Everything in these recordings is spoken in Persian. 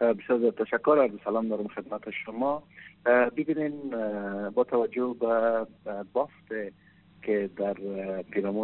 بسیار تشکر. عرض سلام دارم خدمت شما. ببینین، با توجه به بافت که در پیرامون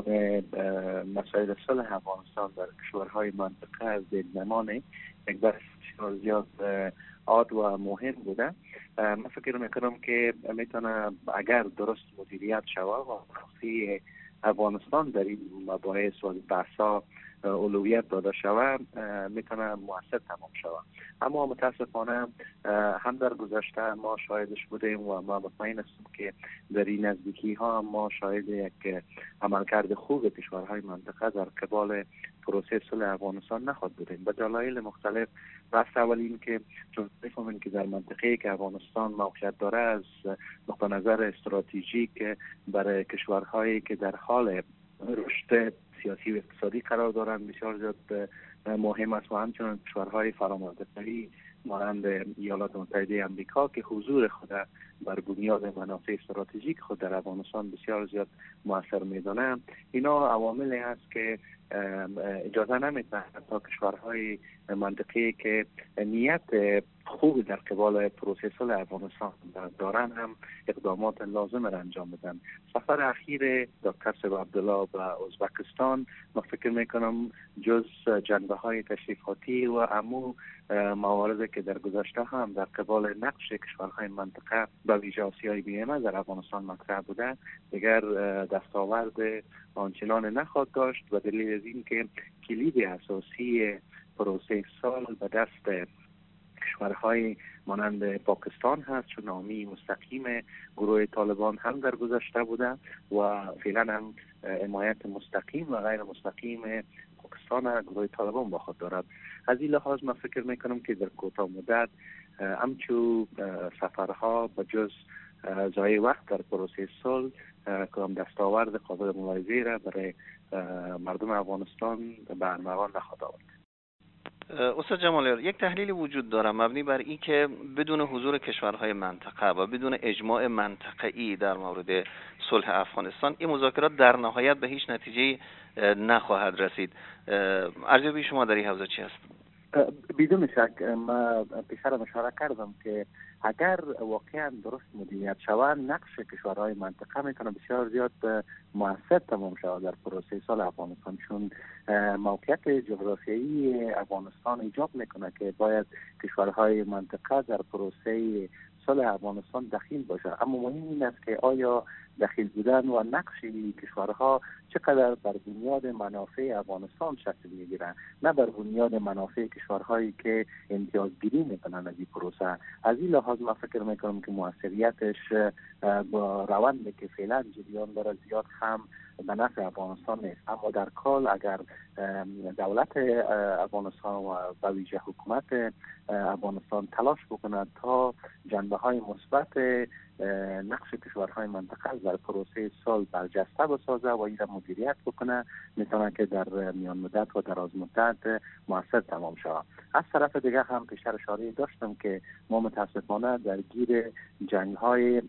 مسائل صلح افغانستان در کشورهای منطقه از بین نمانه یک بحث بسیار زیاد عاد و مهم بوده. من فکر میکنم که میتونه اگر درست مدیریت شود و شخصی افغانستان در این مباحث و بحثا اولویت داده شود میتونه مؤثر تمام شود. اما متاسفانه هم در گذشته ما شاهدش بودیم و ما مطمئن هستیم که در این نزدیکی ها ما شاهد یک عملکرد خوب کشورهای منطقه در قبال پروسه صلح افغانستان نخواهد بودیم به دلایل مختلف. بحث اول این که چون میفهمیم که در منطقه که افغانستان موقعیت داره از نقطه نظر استراتژیک برای کشورهایی که در حال رشد سیاسی و اقتصادی قرار دارند بسیار زیاد مهم است و همچنین کشورهای فرامنطقه‌ای مانند ایالات متحده آمریکا که حضور خود بر بنیاد منافع استراتژیک خود در افغانستان بسیار زیاد مؤثر می‌دانند. اینا عواملی است که اجازه نمی‌دهند تا کشورهای منطقه‌ای که نیت خوب در قبال پروسه صلح افغانستان دارند هم اقدامات لازم را انجام بدن. سفر اخیر دکتر سیب عبدالله به ازبکستان من فکر میکنم جز جنبه‌های تشریفاتی و امو مواردی که در گذشته هم در قبال نقش کشورهای منطقه به ویژه آسیای بی‌نظیر در افغانستان مطرح بوده دیگر دستاورد آنچنان نخواهد داشت و دلیل از این که کلید اساسی پروسه صلح به دست کشورهای مانند پاکستان هست چون نامی مستقیم گروه طالبان هم در گذشته بوده و فعلا هم حمایت مستقیم و غیر مستقیم پاکستان گروه طالبان با خود دارد. از این لحاظ من فکر میکنم که در کوتاه مدت همچون سفرها به جز ضایع وقت در پروسه صلح کدام دستاورد قابل ملاحظه‌ای را برای مردم افغانستان به ارمغان نخواهد آورد. استاد جمالیار، یک تحلیلی وجود داره مبنی بر این که بدون حضور کشورهای منطقه و بدون اجماع منطقه‌ای در مورد صلح افغانستان این مذاکرات در نهایت به هیچ نتیجه نخواهد رسید. ارزیابی شما در این حوزه چی است؟ بدون شک ما پیشتر اشاره کردم که اگر واقعا درست مدیریت شود نقش کشورهای منطقه میتونه بسیار زیاد مؤثر تمام شود در پروسه صلح افغانستان چون موقعیت جغرافیایی افغانستان ایجاب میکنه که باید کشورهای منطقه در پروسه صلح افغانستان دخیل باشه. اما مهم این است که آیا دخیل بودن و نقش کشورها چقدر بر بنیاد منافع افغانستان شکل میگیرن نه بر بنیاد منافع کشورهایی که امتیازگیری میکنن از این پروسه. از این لحاظ من فکر میکنم که موثریتش با روندی که فعلا جریان داره زیاد هم به نفع افغانستان نیست. اما در کل اگر دولت افغانستان و به ویژه حکومت افغانستان تلاش بکند تا جنبه‌های مثبت نقش کشورهای منطقه در پروسه صلح برجسته بسازه و این را مدیریت بکنه میتونه که در میان مدت و دراز مدت موثر تمام شود. از طرف دیگه هم پیشتر اشاره داشتم که ما متاسفانه درگیر جنگ‌های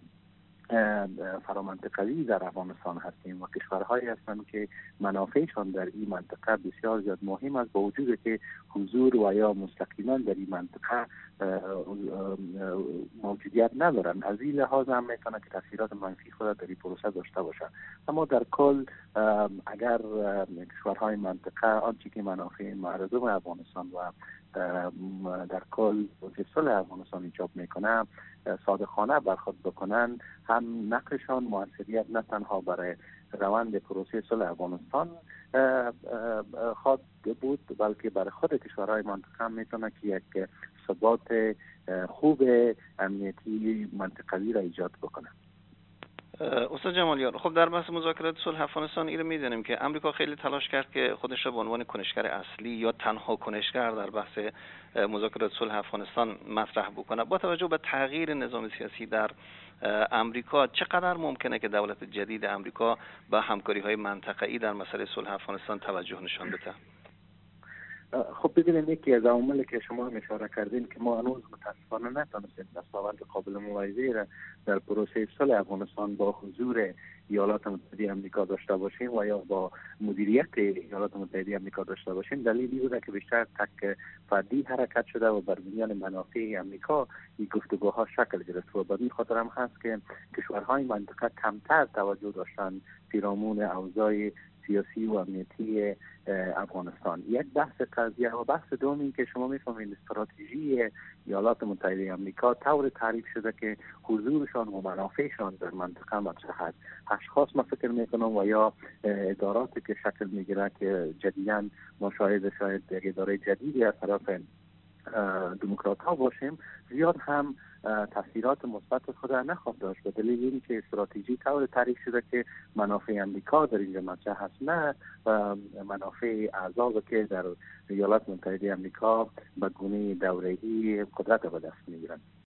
فرامنطقه‌ای در افغانستان هستیم و کشورهایی هستند که منافعشان در این منطقه بسیار زیاد مهم است با وجودی که حضور و یا مستقیما در این منطقه موجودیت ندارند. از این لحاظ هم میتونه که تاثیرات منفی خود در این پروسه داشته باشه. اما در کل اگر کشورهای منطقه آنچه که منافع مردم افغانستان و در کل صلح افغانستان ایجاب میکنه صادقانه برخورد بکنن هم نقششان موثریت نه تنها برای روند پروسه صلح افغانستان خواهد بود بلکه برای خود کشورهای منطقه هم میتونه که یک ثبات خوب امنیتی منطقوی را ایجاد بکنه. استاد جمالیار، خب در بحث مذاکرات صلح افغانستان اینو میدونیم که امریکا خیلی تلاش کرد که خودش را به عنوان کنشگر اصلی یا تنها کنشگر در بحث مذاکرات صلح افغانستان مطرح بکنه. با توجه به تغییر نظام سیاسی در امریکا چقدر ممکنه که دولت جدید امریکا به همکاری‌های منطقه‌ای در مسئله صلح افغانستان توجه نشان بده؟ خب ببینید، یکی از عواملی که شما هم اشاره کردین که ما هنوز متاسفانه نتونستیم دستاورد قابل مقایسه‌ای را در پروسه صلح افغانستان با حضور ایالات متحده آمریکا داشته باشیم و یا با مدیریت ایالات متحده آمریکا داشته باشیم. دلیلی بوده که بیشتر تک فردی حرکت شده و بر بنیان منافع آمریکا این گفتگوها شکل گرفت و به این خاطر هم هست که کشورهای منطقه کمتر توجه داشتن پیرامون اوضاع سیاسی و امنیتی افغانستان. یک بحث قضیه و بحث دومی که شما میفهمید استراتژی ایالات متحده آمریکا طور تعریف شده که حضورشان و منافعشان در منطقه مطرح است. اشخاص ما فکر میکنم و یا اداراتی که شکل میگیره که جدیداً ما شاید اداره جدیدی از طرف دموکرات ها باشیم، زیاد هم تاثیرات مثبت خود را نخواهد داشت، به دلیل اینکه استراتژی طور تعریف شده که منافع امریکا در اینجا مطرح هست، نه و منافع اعضا که در ایالات متحده آمریکا به گونه دوره‌ای قدرت به دست میگیرند.